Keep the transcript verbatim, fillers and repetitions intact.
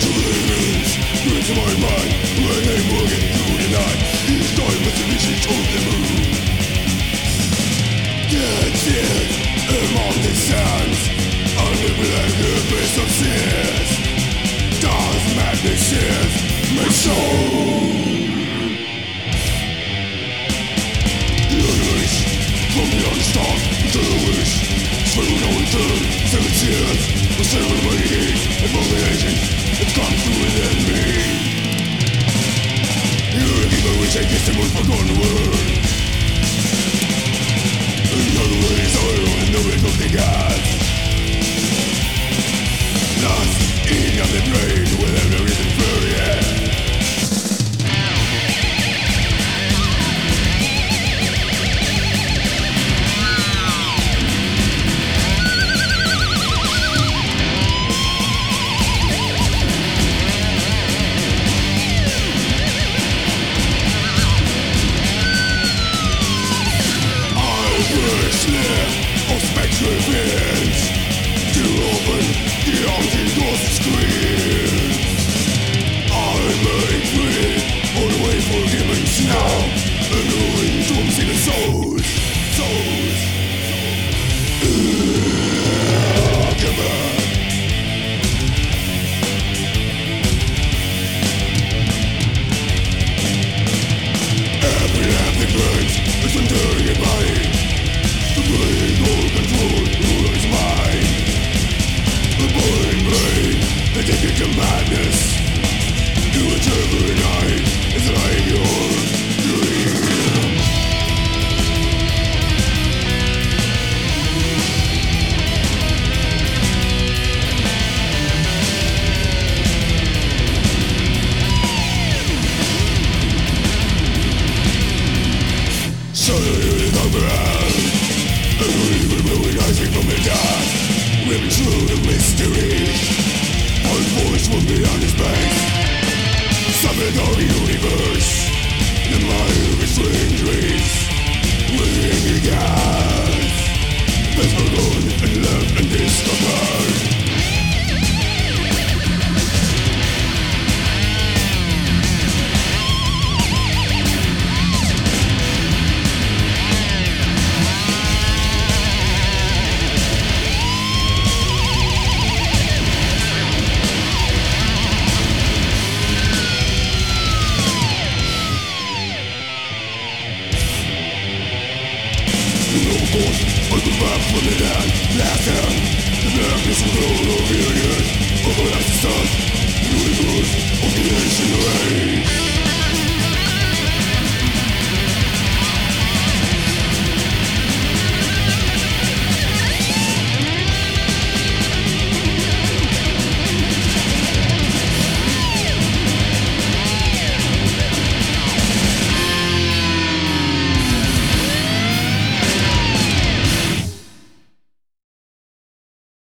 into my mind when I'm walking through the night. Each time with the visions of the moon. Dead tears among the sands, under black abyss of tears. Dark madness is my soul. The unleash from the unstopped to the wish. Through no return, seven tears, the seven waiting, and from the ages, it comes through within me. You keep a wish, I kiss the most forgotten word. Another way is oil and the wind of the gas. Lost in the brain, without a reason for it. Of spectral visions to open the haunting ghost screams. I'm made free, all the way forgiven now, and knowing tombs in the souls, souls. Uh, come on. Every everything burns, it's enduring your body. Brain, all control, rule is mine. The boiling brain, addicted to madness. To a every night, it's like your dream. Suddenly the ground. And we were moving rising from the dust. Living through the mystery. One voice from beyond the space. Summon of the universe. The mind of its strange race. Within the gas. That's forgotten and left and discovered. I go back from the land, last hand. The darkness will roll over your ears. Over